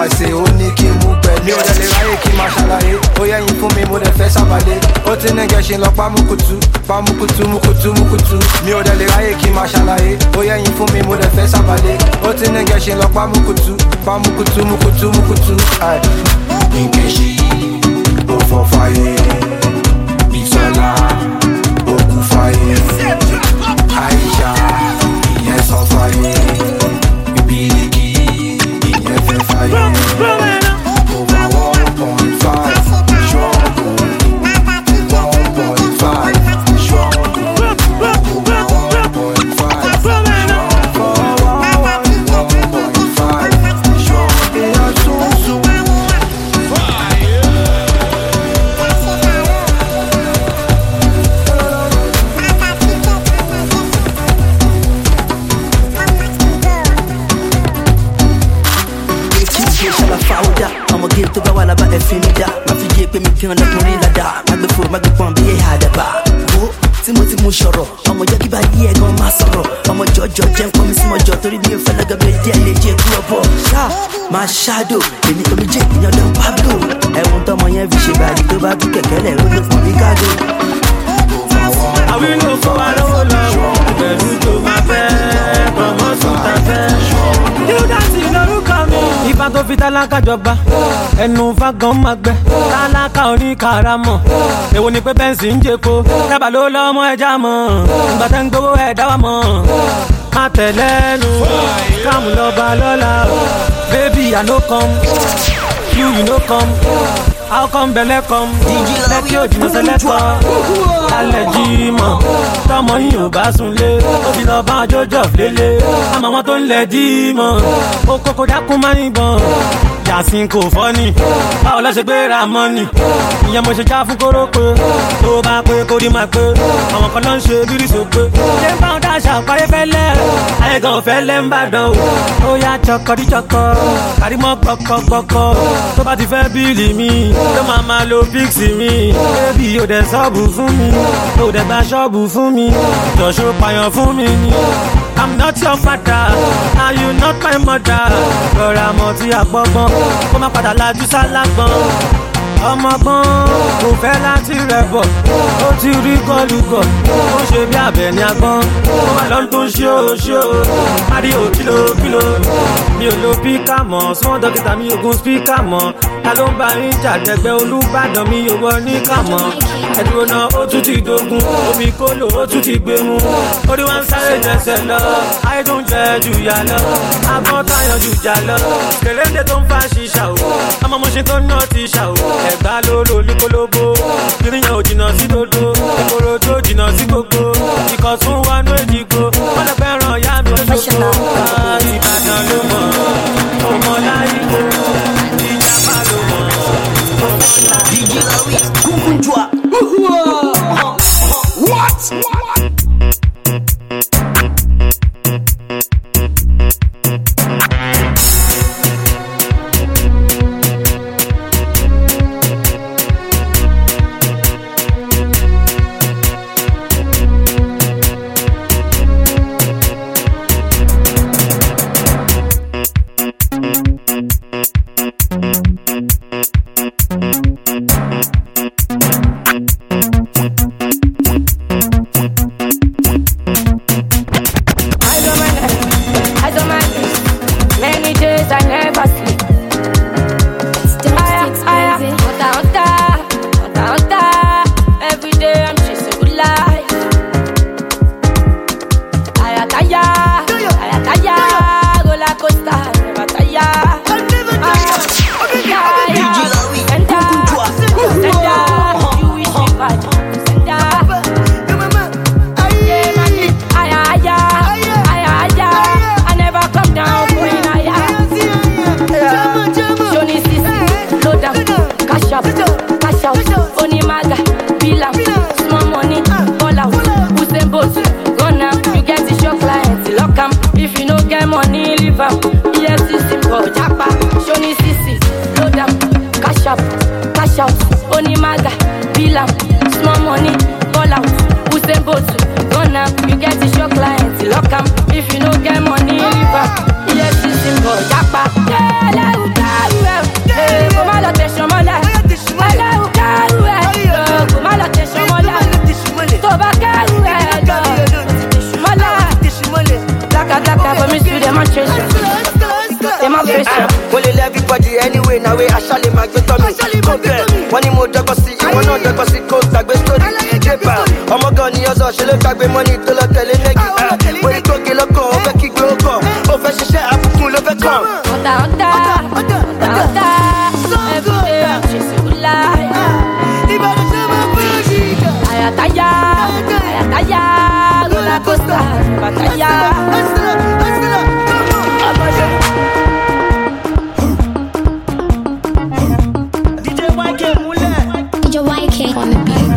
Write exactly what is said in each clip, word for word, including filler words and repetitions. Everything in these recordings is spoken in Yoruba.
ṣe ó ní kí n mú pẹ̀lú. Mi ò dẹ̀ lè ráyè kí n máa ṣàlàyé. Ó yẹ yín fún mi mo dẹ̀ fẹ́ sábàlẹ̀. Ó ti ní gẹ̀ṣin lọ pa mukutu, pa mukutu mukutu mukutu. Mi ò dẹ̀ lè ráyè kí n máa ṣàlàyé. Ó yẹ yín fún mi mo dẹ̀ fẹ́ sábàlẹ̀. Ó ti ní gẹ̀ṣin lọ pa mukutu, pa mukutu mukutu mukutu. Nkechi, ó fọ́ fàyè. Bisola, ó kú fàyè. Aisha, ìyẹn sọ fàyè. Ibiliki, ìyẹn fẹ́ fàyè. Over one point five, ṣọ́ọ̀bù. one point five, ṣọ́ọ̀bù. Over one point five, ṣọ́ọ̀bù. one point five, ṣọ́ọ̀bù. Èèyàn tún sùn. I'ma give to Gawana about a finida. My figure pay me can let me lada. My before my good one be a hadaba. Oh, Timothy Mushoro. I'm a jackie by the egg on my sorrow. I'm a judge, jump from Miss Mojo to the fella Gabriel, J. Club. My shadow, baby, come me Jake in your damn Pablo. I want to my every shit by the Toba to Kekele, who look for Ricardo. I will go for a roll of the to my bed, from us to the bed. You dancing, no coming. Ìbá tó fi tálákà jọba ẹnu fagan máa gbẹ tálákà oní karamọ èwo ni pé bẹ́ǹsì ń jẹ́ko dábàá ló lọ́mọ ẹja mọ́ ìgbà tẹ́ ń gbowó ẹ̀ dáwà mọ́ má tẹ̀lẹ́nu káàmù lọ́ba lọ́la baby I no come you you no come how come belle come lẹ́kí òjìnà sẹ́lẹ̀kọ́ alẹ́ jí mọ̀ tọmọ yìí ò bá sunlé ó fi lọ bá jọjọ lélẹ̀ àmọ́ wọn tó ń lẹ̀ jí mọ̀ ó kókó dákún máa ń bọ̀ yàsín kò fọ́nì báwo lọ́ ṣe gbéra mọ́nì ìyẹn mo ṣe já fún kórópè tó bá pé kó rí máa pé àwọn kan ló ń ṣe bírí sópé ṣé ń bá wọn dáṣà parí fẹ́lẹ́ ayé gan fẹ́lẹ́ ń bàdàn ó yá chọkọdíchọkọ kàrímọ́ gbọkọgbọkọ tó bá ti fẹ́ bíìlì mi ló máa máa lo píksì mi bébì ò dẹ̀ sọ́ọ̀bù fún mi ò dẹ̀ gba ṣọ́ọ̀bù fún mi jọ̀ṣọ́ pààyàn fún mi ni. I'm not your father, and you not my mother. Rọra mọ̀ tí a gbọ́gbọ́n, kó má padà lajú sálágbọ́n. Ọmọgbọ́n kò fẹ́ láti rẹ̀ bọ̀, ó ti rí gọ́lùgọ̀, ó ṣe bí abẹ ní agbọ́n. Ó wà lọ́n tó ń ṣó ṣó, Mario kílò kílò. Mi ò lo píkà mọ́, sún dókítà mi ò gun spíkà mọ́. Ta ló ń bá yín jàdẹ̀gbẹ́ Olúbàdàn mi ò wọ ní kàmọ́. Ẹ̀dùn ọ̀nà ó tún ti dogun, omi kólò ó tún ti gbé mu. Orí wọn sáré jẹsẹ̀ lọ, ayé tó ń jẹ jù yà lọ. Agbọ́n táyọ̀ jù jà lọ, kèrèǹdé tó ń fa ṣíṣà o. Ọmọ mo ṣe tó ná ti ṣà o. Ẹ̀gbá lóró olúkólóbó, kìrìyàn ò jìnnà sí dodo. Ìkòrò tó jìnnà sí gbogbo, ìkọ̀tún wọnú èjìgbò. Wọ́n lè fẹ́ràn ìyá mi lóṣogbo. Ìbàdàn ló mọ̀, ọmọ láyé kó. Ìjàpá ló mọ̀, ọmọ láyé kó. What? If you don't get money, leave up. Yes, it's simple. Japa. Yeah, way, anyway, now way, I shall my get on me. Compare, one more dogosy, you want not dogosy, coast, like the story. Japan, I'm a gun, you're so she'll back with money to look at it. When you go get a call, over kick your call, over she share up, pull over come. Oda, oda, oda, oda, every day I'm chasing a lie. Ayataya, ayataya, roller coaster, bataya. On the beat.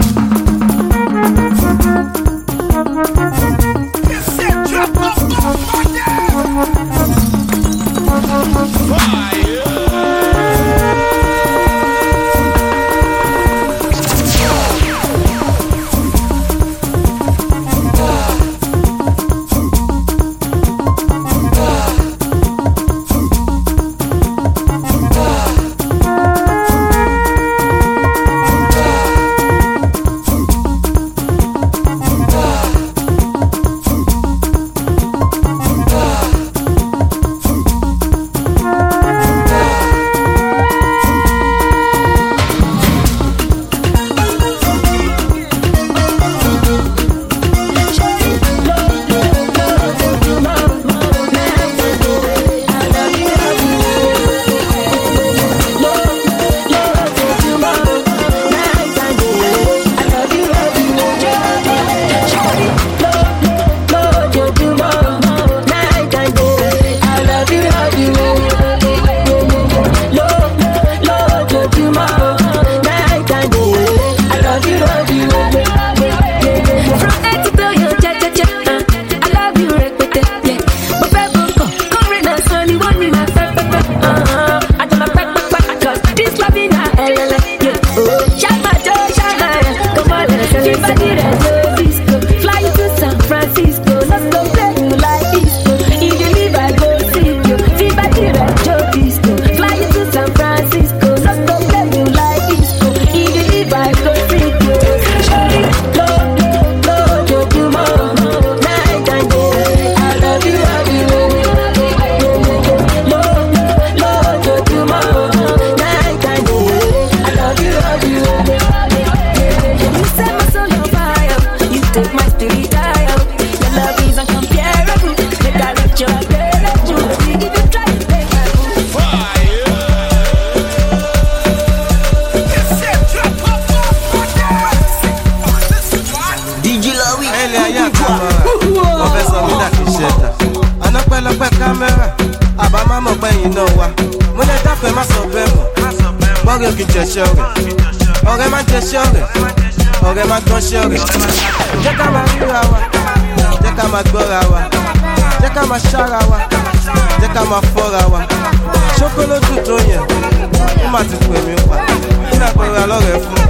Ọ̀rẹ́ má jẹ ṣọ́rẹ̀, ọ̀rẹ́ má gbọ́n ṣọ́rẹ̀. Jẹ́ ká máa ríra wa, jẹ́ ká máa gbọ́ra wa, jẹ́ ká máa ṣára wa, jẹ́ ká máa fọ́ra wa. Ṣókólódù tó yẹn, ó má ti pè mí pa. Nínú àpẹẹrẹ alọ́rẹ̀ fún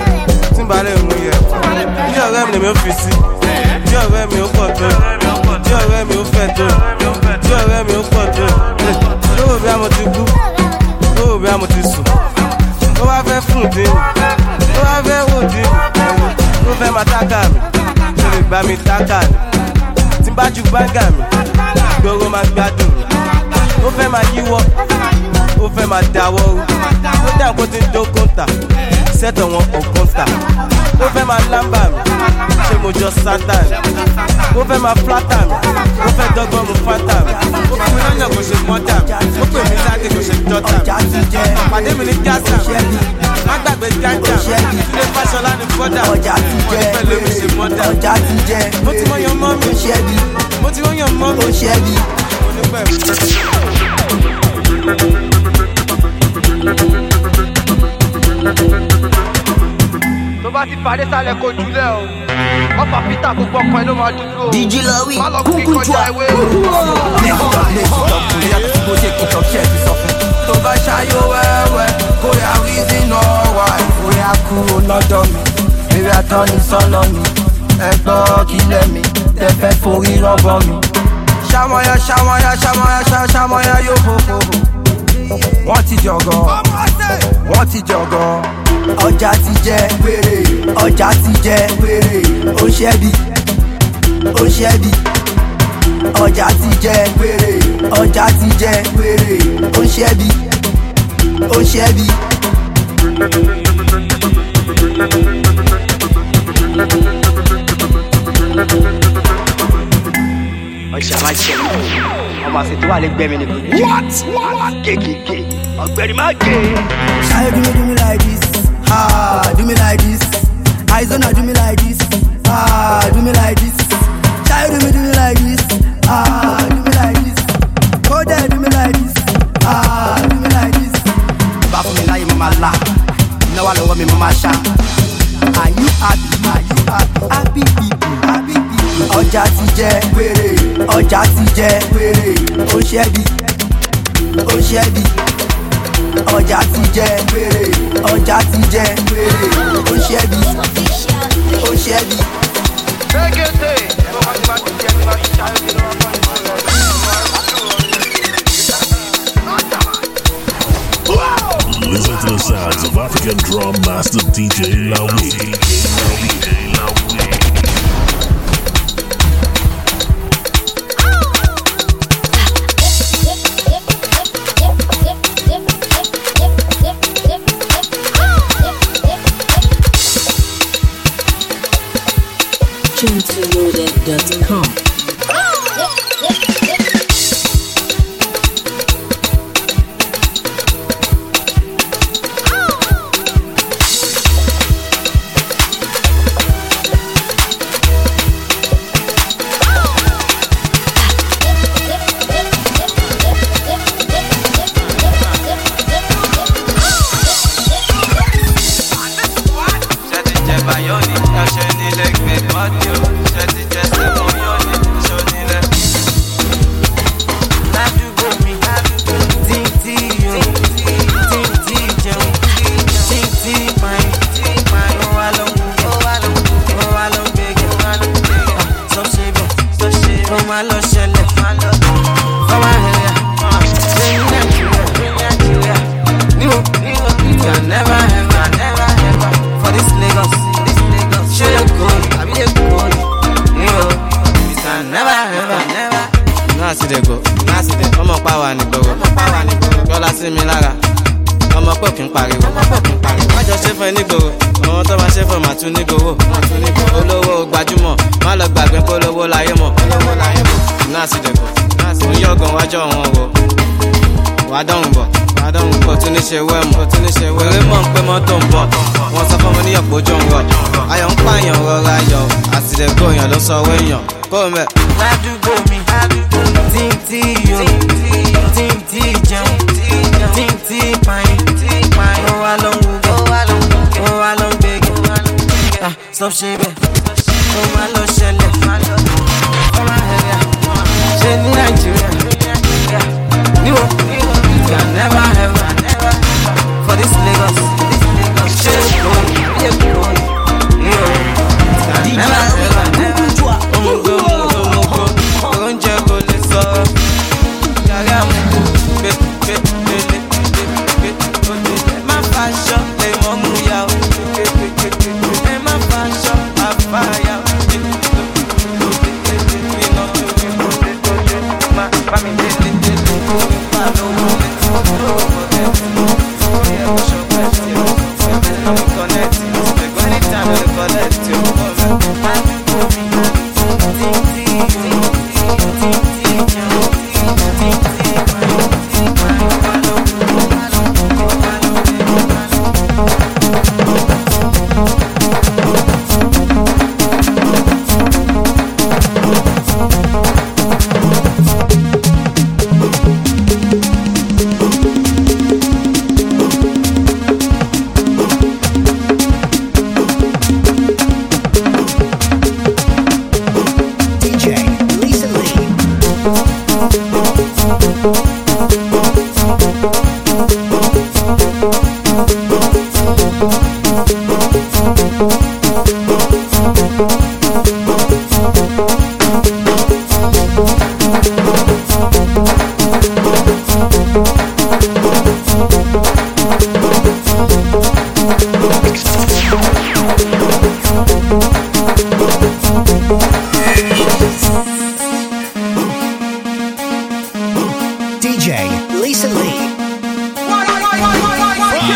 tí ń balẹ̀ mú yẹ. Bí ọ̀rẹ́ mi lèmi ó fi sí, bí ọ̀rẹ́ mi ó pọ̀ tó, bí ọ̀rẹ́ mi ó fẹ́ tó, bí ọ̀rẹ́ mi ó pọ̀ tó. Lówó bí a mo ti kú, lówó bí a mo ti sùn. Ó wá fẹ́ fún dín, ó wá fẹ́ wò dín, ó fẹ́ máa tákà mi, ó lè gbá mi tákà mi. Tí n bá ju gbáǹgà mi, gbòòrò máa gbádùn mi. Ó fẹ́ máa yíwọ́, ó fẹ́ máa dáwọ́ rú. Ó dà kó ti ń dó kóńtà, sẹ́tọ̀ wọn kò kóńtà. Ó fẹ́ máa lámbà mi, ṣé mo jọ sátà mi. Ó fẹ́ máa flátà mi, ó fẹ́ dọ́gbọ́n mu fátà mi. Ó fún mi lọ́yàn kò ṣe mọ́tà mi, ó pè mí sáàkì kò ṣe jọ́tà mi. Pàdé mi ní jásà mi, má gbàgbé jájà mi. Ilé Fáṣọlá ní bọ́dà mi, mo ní pẹ̀lú mi ṣe mọ́tà mi. Mo ti mọ yan mọ́ mi, mo ti mọ yan mọ́ mi, mo ní pẹ̀lú. Tó bá ti parí sálẹ̀ kó jùlẹ̀ o. Ọ̀pá Peter gbogbo ọkàn ẹ̀ ló máa dúró. D J Lawi, má lọ kí kọjá ìwé o. Tó bá ṣayó wẹ́wẹ́, kó yà reason ọ̀wá. Bóyá kú lọ́dọ̀ mi, bèrè àtọ́ni sọ́nà mi. Ẹgbọ́n kílẹ̀ mi, tẹ́fẹ́ forí rọ́bọ̀ mi. Ṣàmọ̀yà ṣàmọ̀yà ṣàmọ̀yà ṣàmọ̀yà yóò fòfò. Wọ́n ti jọ̀gọ̀, wọ́n ti jọ̀gọ̀. Ọjà ti jẹ wèrè, ọjà ti jẹ wèrè. Ó ṣẹ́bi, ó ṣẹ́bi. Ọjà ti jẹ wèrè, ọjà ti jẹ wèrè. Ó ṣẹ́bi, ó ṣe bí. ọ̀ṣà máa ṣe mí ọmọ àṣetò wà lè gbẹ́mi ní gbogbo. what what kékèké ọ̀gbẹ́ni má gé. ṣáyé do me do me like this ah do me like this Aizona do me like this ah do me like this ṣáyé do me do me like this ah do me like this kódà do me like this ah do me like this. bá fún mi láyé mo máa la iná wà lọ́wọ́ mi mo máa ṣá. Are you happy? Are you happy? Happy people, happy people. Ọjà ti jẹ wèrè, ọjà ti jẹ wèrè. Ó ṣẹ́ bí, ó ṣẹ́ bí. Ọjà ti jẹ wèrè, ọjà ti jẹ wèrè. Ó ṣẹ́ bí, ó ṣẹ́ bí. Listen to the sounds of African drum master D J Lawi. D J Lawi. D J Lawi. Gentleloaded dot com. ṣe wẹ́mọ̀ tó ní ṣe wẹ́rẹ́ mọ̀ ń pẹ́ mọ́tò ń bọ̀ wọ́n sọ fún mi ní ọ̀pọ̀ ojú ń rọ̀ ayọ̀ ń pààyàn rọra ayọ̀ àtìlẹ́gbọ̀ èèyàn ló sọ wẹ́yàn kó o mẹ́. ládùúgbò mi tí ń tí yó tí ń tí jẹun tí ń tí pààyàn ó wá ló ń wúgbọ́ ó wá ló ń gbégi sọ ṣe bẹ́ẹ̀ ó máa lọ ṣẹlẹ̀ ó máa hẹ̀rẹ̀ ṣe ní nàìjíríà níwò you can never ever for this Lagos, shake on, shake on, you can never ever, never. Omugo, omugo, oúnjẹ kò lè sọ. Yàrá mi kò gbé, gbé, gbé, gbé, gbé, gbé. Má fa aṣọ lè mọ́ mú ya o. Ẹ má fa aṣọ àfàyà o.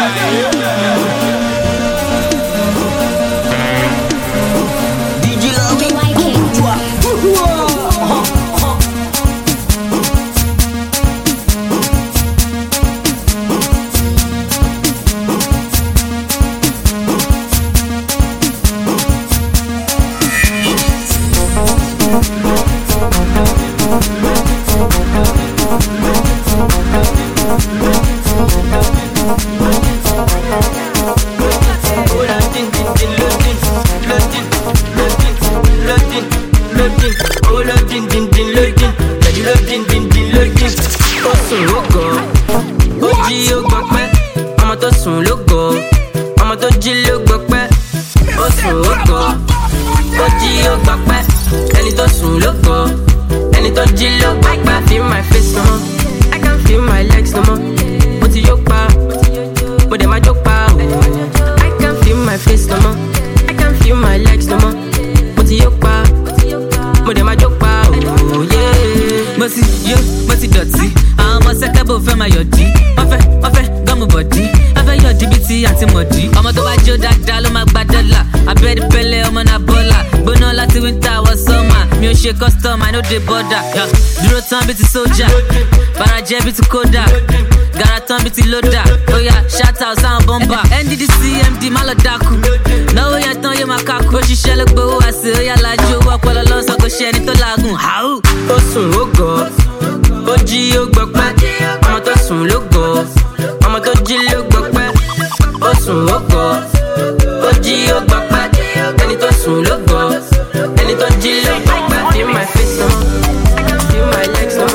Custom, I know the border. Yeah. Duro turn be to soldier, Baraje be to Koda, Garaton be to Loda. Oh yeah, shout out sound bomber. N D D C M D Malodaku. No way I turn you makaku. She shall look bow. I say oh yeah, la jo walk all along so go share it to lagoon. How? Osun ogo, oji ogbokpe. I'ma to sun logo, I'ma to ji logbokpe. Osun ogo, oji ogbokpe. Any to sun logo, any to ji logbokpe. Feel my face on, feel my legs on.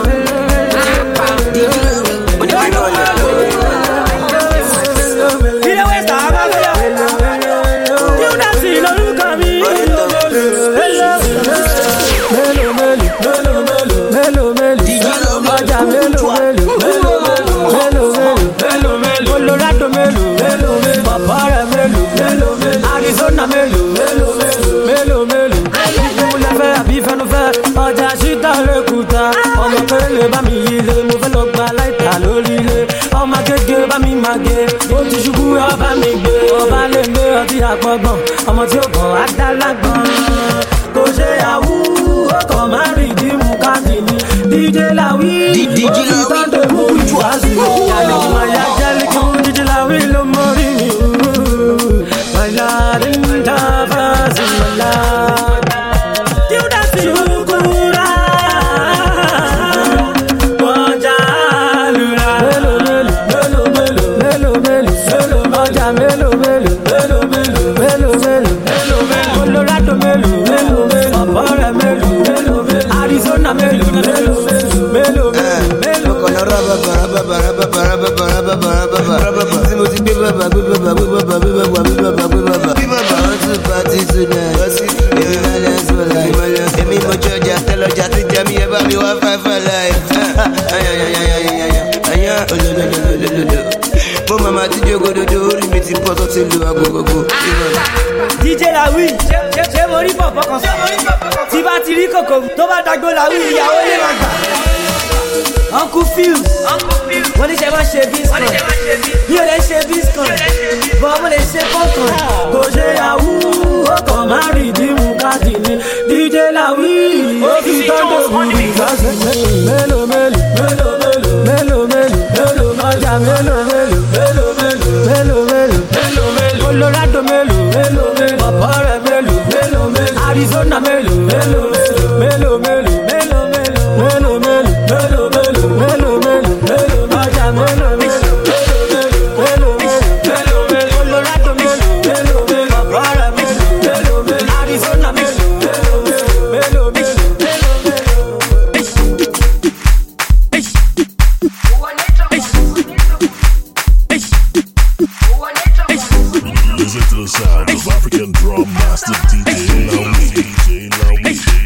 Arizona melo, melo, melo, melo. Ọjà ṣíta lẹ́kùtà ọmọ kẹlẹ̀ bá mi yílé mo fẹ́ lọ gba láìta lórílé ọmọ kéke bá mi máa gé ó ti ṣubú ọba mi gbé ọba lè gbé ọtí àpọ̀gbọ̀n ọmọ tí ó kàn á dá lágbọ̀n kò ṣe àwú ọkọ̀ má rí ìdímú káàdì ní díje láwí ó ti tọ́jú mú jù á sí ìyàlẹ̀ ọmọ ya jẹ́lẹ̀ kí wọ́n díje láwí ló mọ rí mi wàlá rí ń dábà sí wàlá. Arizona melo melo melo melo kono raba raba raba raba raba raba raba simo ti be baba be baba be baba be baba be baba be baba be baba want to party tonight wasi e ma dance for life emi mo joja tell oja ti jam me ba mi wa five for life ay ay ay ay ay ay ay olololololo mo mama ti jogo dodo ori mi ti poto ti lu agogogo D J Lawi ṣe mo rí pọ̀pọ̀ kan tí bá ti rí kòkò tó bá dàgbò Lawi ìyàwó lè máa gbà. Uncle Fuse wọ́n ní ṣe máa ṣe biscuit mi ò lè ṣe biscuit bọ́ mo lè ṣe pọ́kàn kò ṣe àwú ọkọ̀ má rí ìdímú káàdì ní D J Lawi ó fi tọ́jú òbí ìgbàsẹ̀ mélòó mélòó mélòó mélòó mélòó mélòó ọjà mélòó mélòó mélòó mélòó mélòó mélòó Colorado mélòó mélòó mélòó ọ̀pọ̀rẹ̀ mélòó mélòó mélòó Arizona mélòó mélòó mélòó mélòó mélòó mélòó mélòó mélòó mélòó mélòó mélòó ọjà mélòó mélòó mélòó mélòó mélòó Colorado mélòó mélòó ọ̀pọ̀rẹ̀ mélòó mélòó Arizona mélòó mélòó mélòó. Listen to the sound of African drum master D J Lawi. D J Lawi.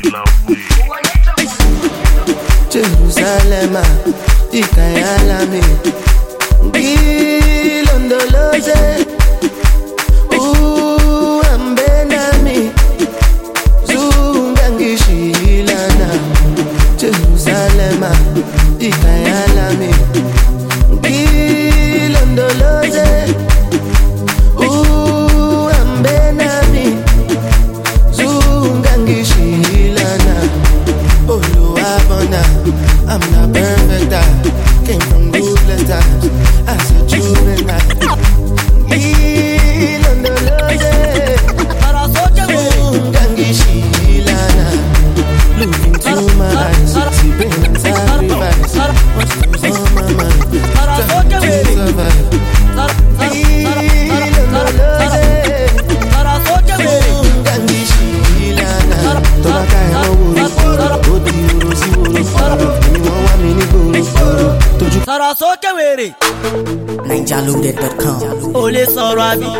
jaloaded dot com. O lè sọ̀rọ̀ àbí.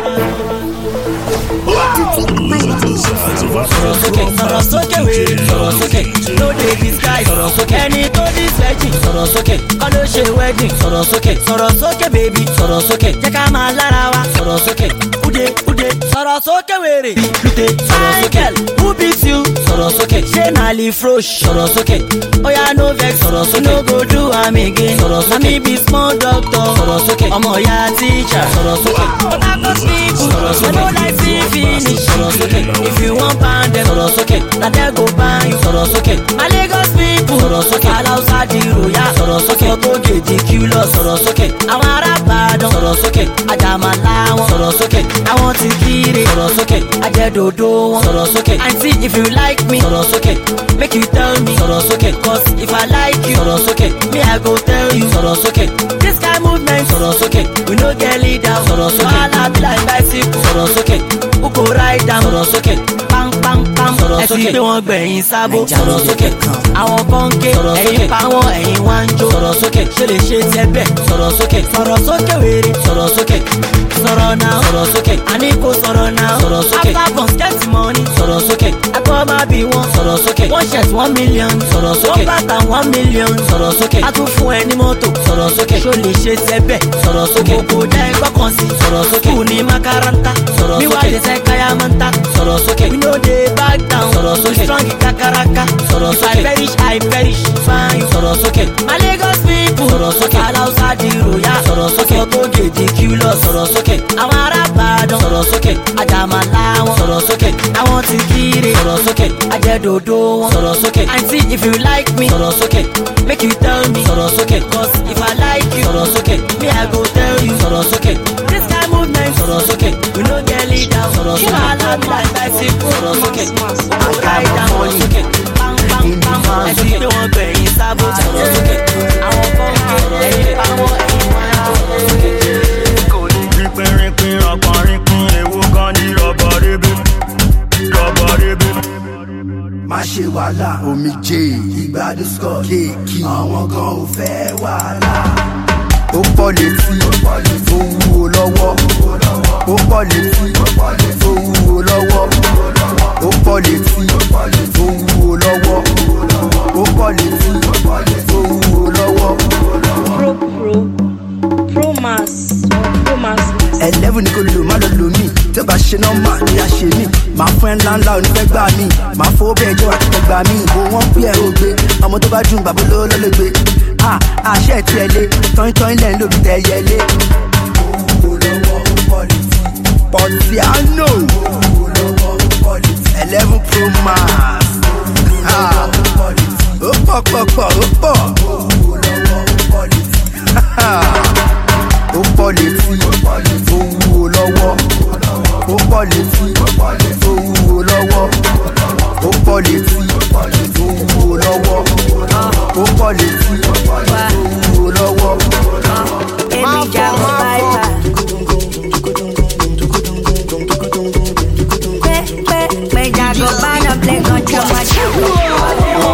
Listen to the sounds of Sọ̀rọ̀ sókè, sọ̀rọ̀ sókè wèrè, sọ̀rọ̀ sókè. No dey disguise, sọ̀rọ̀ sókè. Ẹni tó dis virgin, sọ̀rọ̀ sókè. Kọ́ ló ṣe wedding, sọ̀rọ̀ sókè. Sọ̀rọ̀ sókè baby, sọ̀rọ̀ sókè. Jẹ́ ká máa lára wa, sọ̀rọ̀ sókè. Ude, ude, sọ̀rọ̀ sókè wèrè. Lute, sọ̀rọ̀ sókè. Who beat you? Sọ̀rọ̀ sókè. Ṣé na Lee Frosh? Sọ̀rọ̀ sókè. Oya no vex, sọ̀rọ̀ sókè. No go do am again, sọ̀rọ̀ sókè. Ami be small doctor, sọ̀rọ̀ sókè. Ọmọ ya teacher, sọ̀rọ̀ sókè. Otakot people, sọ̀rọ̀ sókè. I no like see finish, sọ̀rọ̀ sókè. If you wan pound them, sọ̀rọ̀ sókè. Na dem go buy you, sọ̀rọ̀ sókè. My Lagos people, sọ̀rọ̀ sókè. Alausa di roya, sọ̀rọ̀ sókè. Ọ̀tọ̀gẹ̀ di kilo, sọ̀rọ̀ sókè. Àwọn ará Ìbàdàn, sọ̀rọ̀ sókè. Àjàmàlà wọn, sọ̀rọ̀ sókè. Àwọn ti kiri, sọ̀rọ̀ sókè. Ajẹ́dòdò wọn, sọ̀rọ̀ sókè. And see if you like me, sọ̀rọ̀ sókè. Make you tell me, sọ̀rọ̀ sókè. Cause if I like you, sọ̀rọ̀ sókè. Me I go tell you, sọ̀rọ̀ sókè. This kind movement, sọ̀rọ̀ sókè. We no get leader, sọ̀rọ̀ sókè. Wàhálà be like bicycle, sọ̀rọ̀ sókè. Who go ride down, sọ̀rọ̀ sókè. Pam pam pam, sọ̀rọ̀ sókè. Ẹ ti gbé wọn gbẹ̀yìn sábò, sọ̀rọ̀ sókè. Àwọn kan ké, ẹ̀yìn pa wọn, ẹ̀yìn wá ń jó, sọ̀rọ̀ sókè. Ṣé lè ṣe tiẹ̀ bẹ́ẹ̀, sọ̀rọ̀ sókè. Sọ̀rọ̀ sókè wèrè, sọ̀rọ̀ sókè. Sọ̀rọ̀ náà, sọ̀rọ̀ sókè. Àní kò sọ̀rọ̀ náà, sọ̀rọ̀ sókè. After bus get money, sọ̀rọ̀ sókè. Akọ́ máa bí wọn, sọ̀rọ̀ sókè. One shirt one million, sọ̀rọ̀ sókè. One bàtà one million, sọ̀rọ̀ sókè. A tún fún ẹ ní mọ́tò, sọ̀rọ̀ sókè. Ṣó lè ṣe tiẹ̀ bẹ́ẹ̀, sọ̀rọ̀ sókè. Gbogbo dá ẹgbọ́ kan sí, sọ̀rọ̀ sókè. Kù ní makaranta, sọ̀rọ̀ sókè. Mi wá lè sẹ́ káyámọ́ntà, sọ̀rọ̀ sókè. We no dey back down, sọ̀rọ̀ sókè. Strong kakaraka, sọ̀rọ̀ sókè. If I perish, I perish, fine, sọ̀rọ̀ sókè. My Lagos people, sọ̀rọ̀ sókè. Alausa di roya, sọ̀rọ̀ sókè. Ọ̀tọ̀gẹ̀ di kilo, sọ̀rọ̀ sókè. Àwọn ará Ìbàdàn, sọ̀rọ̀ sókè. Àjàmàlà wọn, sọ̀rọ̀ sókè. Àwọn ti kiri, sọ̀rọ̀ sókè. Ajẹ́dòdò wọn, sọ̀rọ̀ sókè. And see if you like me, sọ̀rọ̀ sókè. Make you tell me, sọ̀rọ̀ sókè. Cause if I like you, sọ̀rọ̀ sókè. Me I go tell you, sọ̀rọ̀ sókè. This kind movement, sọ̀rọ̀ sókè. We no get leader, sọ̀rọ̀ sókè. Wàhálà be like bicycle, sọ̀rọ̀ sókè. Who go ride down, sọ̀rọ̀ sókè. Pam pam pam, ẹ ti gbé wọn gbẹ̀yìn sábò, sọ̀rọ̀ sókè. Àwọn kan ké, ẹ̀yìn pa wọn, ẹ̀yìn wá ń jó, sọ̀rọ̀ sókè. Rinpin ọ̀pọ̀ rinpin ewu kan ní rọ̀bọ̀ rébé rọ̀bọ̀ rébé. Má ṣe wàhálà omi jẹ́ ìgbádùn scott kéèkì àwọn kan ò fẹ́ wàhálà. Ó pọ̀ létí ó wúwo lọ́wọ́ ó pọ̀ létí ó wúwo lọ́wọ́ ó pọ̀ létí ó wúwo lọ́wọ́ ó pọ̀ létí ó wúwo lọ́wọ́. Pro Pro Pro Max Pro Max. Eleven ni kò lò má lọ lò mí tí ó bá ṣe nọ́mbà ni a ṣe mí màá fún ẹ ńláńlá onífẹ́ gbà mí màá fowó bẹ́ẹ̀ jẹ́ àtúntẹ̀ gbà mí ìbò wọn pín ẹ̀ ògbé ọmọ tó bá dùn bàbá olówó ló lè gbé àṣẹ ẹ̀ tiẹ̀ lé tọ́yìn tọ́yìn lẹ́yìn lóbi tẹ̀ yẹ lé. Portiano Eleven Pro Max ó pọ̀ pọ̀ pọ̀ ó pọ̀ ó pọ̀ létí ó wúwo lọ́wọ́ ó pọ̀ létí ó wúwo lọ́wọ́ ó pọ̀ létí ó wúwo lọ́wọ́ ó pọ̀ létí ó wúwo lọ́wọ́. Èmi jà mọ́ báyìí. Pé pé pé jago bá lọ plé gan jẹ́ wá jẹ́ wá.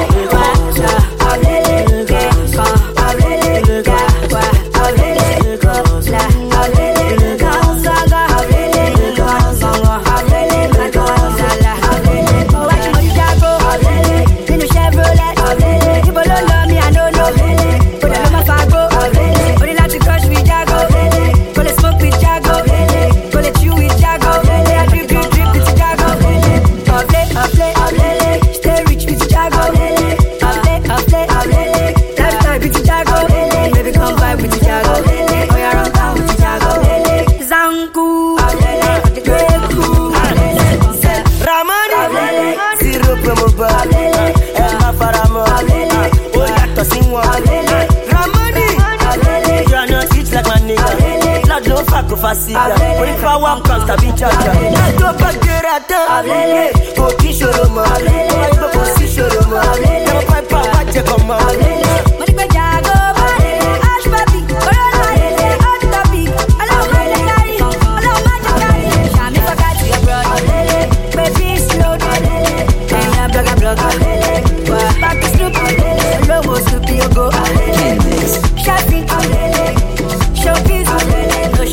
Bring power comes to be charged. Let's go back there at the go kiss your room. Go go see your room. Never find power to come out. Money by jago, ash baby, corona, hot topic. Allow my carry, allow my carry. Shami forgot your brother, baby slow down. Hey, I'm blogger blogger. Back to Snoop, logo Snoopy go. Shopping, showbiz, no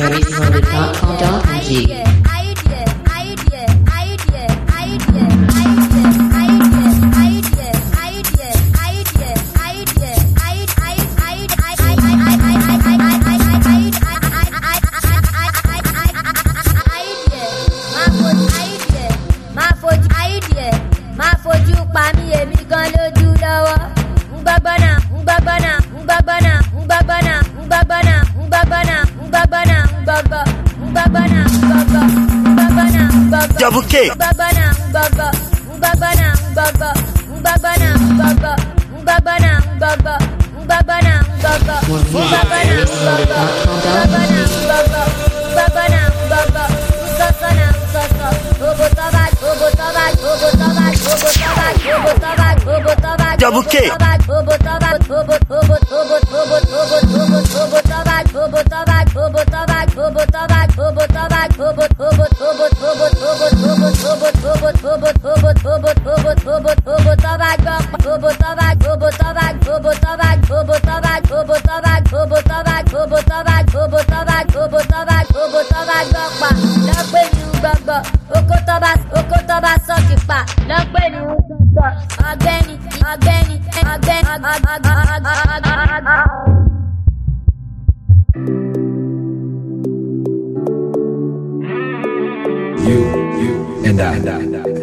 crazy loaded dot com dot m g. Double K. Double K. You, you, and I. And I.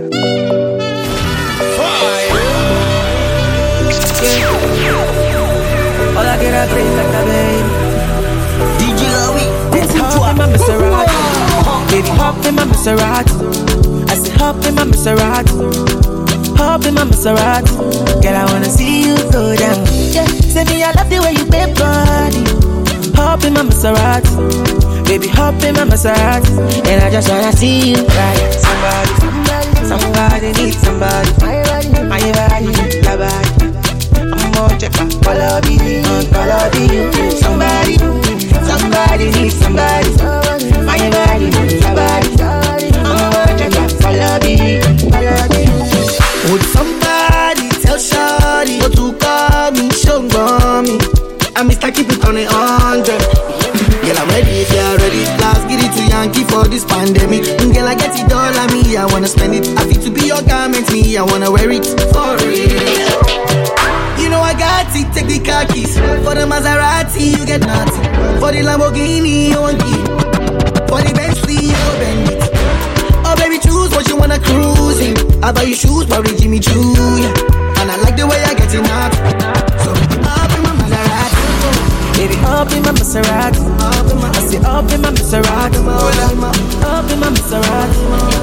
All I get a place like a baby. D J Lowy, it's hop in my Maserati. Baby, hop in my Maserati. I say hop in my Maserati. Hop in my Maserati. Girl, I wanna see you go down. Yeah, say me I love the way you bend body. Hop in my Maserati. Baby, hop in my Maserati. And I just wanna see you right. Somebody, somebody needs somebody. My body, my body, your body. I'm gonna check my quality, quality. Somebody, somebody needs somebody. My body, your body. I'm gonna check my quality, quality. Would somebody tell Shawty what to call me? Show me. I'm Mister Keep It on a hundred. Girl, I'm ready if you're ready. Last get it to Yankee for this pandemic. Girl, I get it all on me, I wanna spend it. I feel to be your garment, me, I wanna wear it for real. You know I got it, take the car keys. For the Maserati, you get nothing. For the Lamborghini, you want it. For the Bentley, you go bend it. Oh baby, choose what you wanna cruise in. I buy you shoes, probably Jimmy Choo, yeah. And I like the way I get it up. So up in my Maserati. Baby, up in my Maserati. I say up in my Maserati. Up in my Maserati.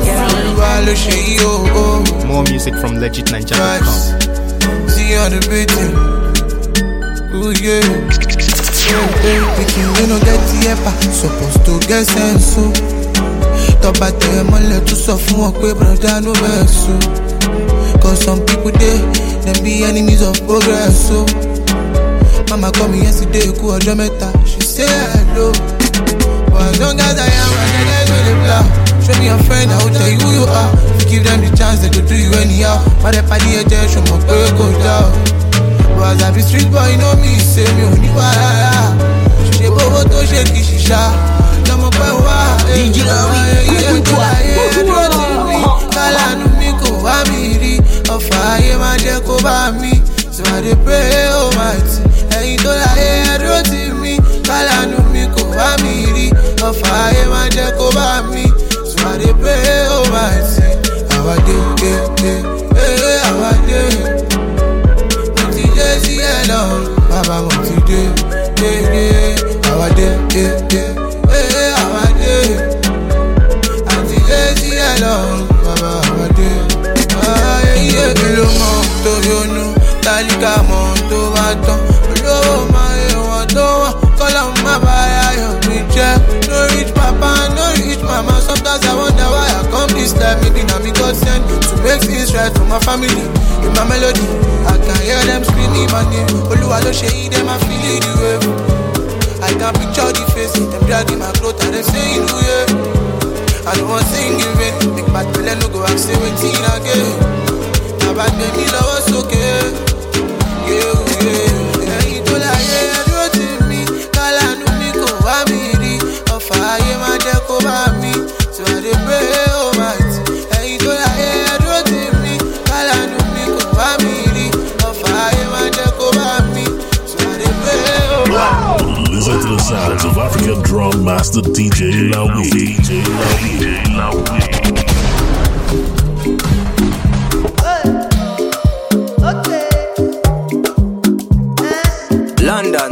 More music from legit nigeria dot com. See on the beating. Ooh yeah. Pikin, you no get the epa. Supposed to get sense so. Tọ́ba tẹ̀ mọ́lẹ̀ tún sọ fún wọn pé brother no vex so. Cause some people dey, them be enemies of progress so. Mama call me yesterday, kú ọjọ́ mẹ́ta, she say hello. But as long as I am, I get to the block. Show me your friend, I will tell you who you are. If you give them the chance, they go do you anyhow. But if I need a show me pé kò down. But as I be street boy, you know me, say me ò ní wàhálà. Ṣé bówó tó ṣe kì í ṣiṣá? Lọ́mọ pẹ́ wá. D J Lowy, kúkú ayé dúró tì mí. Kálánú mi kò wá mi rí. Ọ̀fà ayé máa jẹ́ kó bá mi. So I dey pray, oh mighty. Ẹ̀yin tó láyé dúró tì mí. Kálánú mi kò wá mi rí. Ọ̀fà ayé máa jẹ́ kó bá mi. So I dey pray, oh mighty. Àwa dé, dé, dé, dé, àwa dé. Mo ti dé sí ẹ̀ lọ. Bàbá mo ti dé, dé, dé. Àwa dé, dé, dé. Àwa dé, àti dé sí ẹ̀ lọ, bàbá àwa dé. Ayé mi ló mọ̀ tó yónú, tálíkà mọ̀ tó bá tán. Olówó máa yẹ wọ́n tó wọ́n, kọ́lọ́ má bá ayọ̀ mi jẹ́. No rich papa, no rich mama, sometimes I wonder why I come this life. Maybe na me God send to make things right for my family. In my melody, I can hear them screaming my name. Olúwa ló ṣe yí, them I feel it the way. I can picture the face, them dragging my clothes and them saying, oh yeah. I don't want to sing in vain. Make bad people no go and say waiting again. Now bad baby love us okay. Yeah, yeah. Hey, to la yeah, do to me. Kala no me go wa mi ri. Ofa sounds of African drum master D J Lawi. D J Lawi. D J Lawi. London.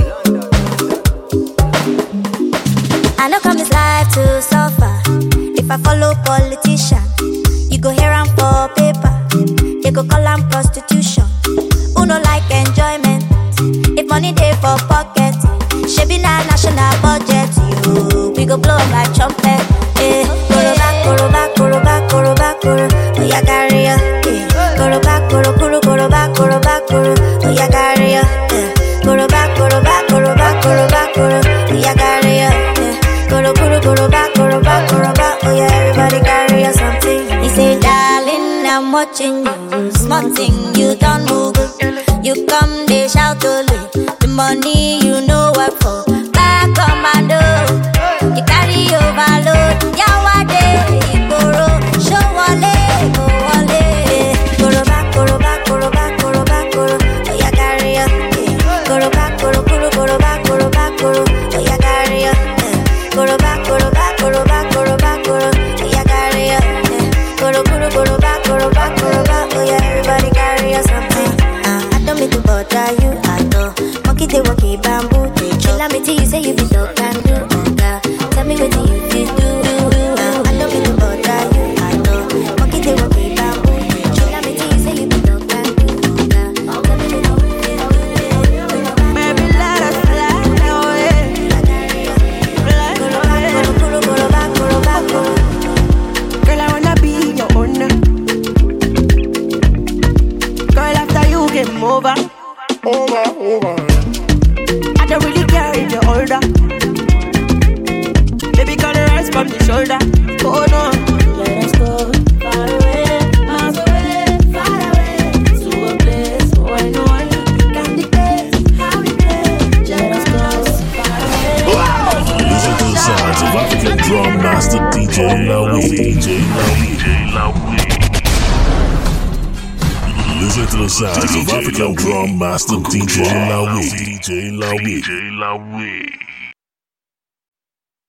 I know come this life to suffer. If I follow politician, you go hear am for paper. They go call am prostitution. Who no like enjoyment? If money dey for pocket, shebi na national budget. You, we go blow up like trumpet. Eh, koroba, koroba, koroba, koroba, koro. Oh yeah, carry ya. Eh, koroba, koro, koro, koroba, koroba, koro. Oh yeah, carry ya. Eh, koroba, koroba, koroba, koroba, koro. Oh yeah, carry ya. Eh, koro, koro, koroba, koroba, koroba. Oh yeah, everybody carry ya something. He say, darling, I'm watching you. Small thing, you don't move. You come, they shout only. The money you know what for. Back commando, you carry overload. Yawade, Igoro, show wale, go wale. Goro back, goro back, goro back, goro back, goro. Oh yeah, carry ya. Goro back, goro, goro, goro back, goro back, goro. Oh yeah, carry ya. Goro back, goro back, goro back, goro back, goro. Oh yeah, carry ya. Goro, goro, goro back, goro back, goro back. Oh yeah, everybody carry ya something. Don't make me bother you at all. Monkey they walkie bamboo. They chill me till you say you be dog can do. Okay. Tell me what you feel do. Uh, I don't make me bother you at all. Monkey they walkie bamboo. They chill me till you say you be dog can do. Okay. Tell me what you feel do. Baby, let us fly away. Girl, I wanna be your owner. Girl, after you game over, over, over. I don't really care if you're older. Baby, girl, rise from the shoulder. Oh no, let us go far away, miles away, far away, to a place where no one can dictate how we play. Let us go far away. Listen to the sounds of African drum master D J Lawi. D J Lawi. D J Lawi. Listen to the sounds of African drum master D J Lawi. D J Lawi. D J Lawi.